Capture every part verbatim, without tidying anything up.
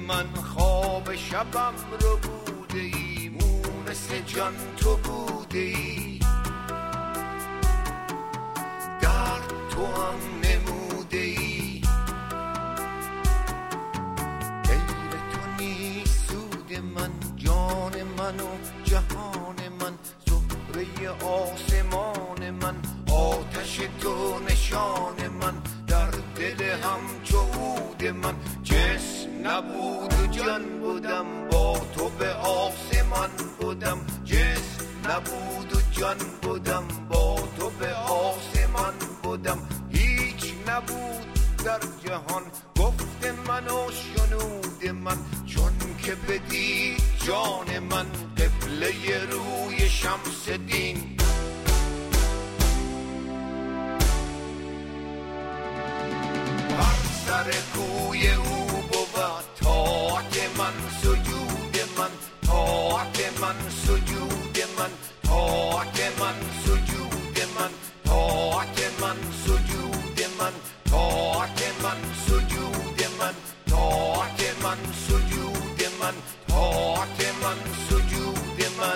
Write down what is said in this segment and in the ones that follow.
من خواب شبم رو بوده ای، مونس جان تو بوده ای، درد تو هم نموده ای، غیر تو نیست سود من، جان من و جهان من، زهره آسمان من، آتش تو نشان من، در دل همچو عود من، جسم نبود و جان بودم، با تو به آسمان بودم، جسم نبود و جان بودم، با تو به آسمان بودم، هیچ نبود در جهان گفت من و شنود من، چون که بدید جان من قبله روی شمس دین. سر کوی او بود طاعت من، سجود من، طاعت من، سجود من، طاعت من، سجود من، طاعت من، سجود من، طاعت من، سجود من، طاعت من، سجود من، طاعت من، سجود من.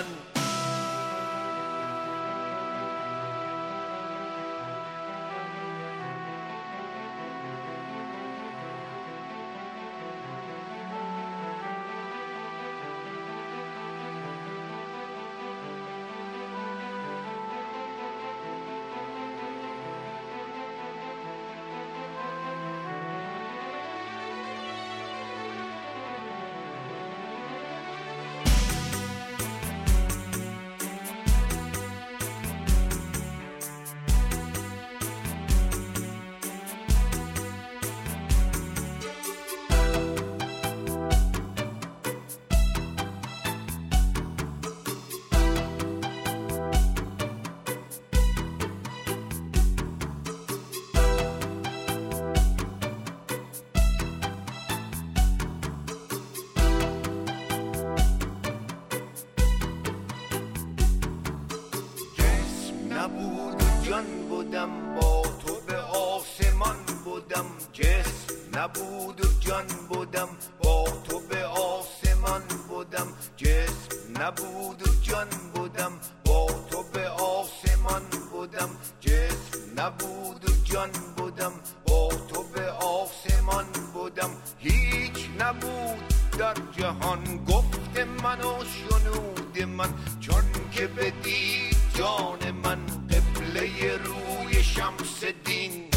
نبود و جان بودم، با تو به آسمان بودم، جسم نبود و جان بودم، با تو به آسمان بودم، جسم نبود و جان بودم، با تو به آسمان بودم، جسم نبود و جان بودم، با تو به آسمان بودم، هیچ نبود در جهان گفت من و شنود من، چون که بدید جان من قبله روی شمس دین.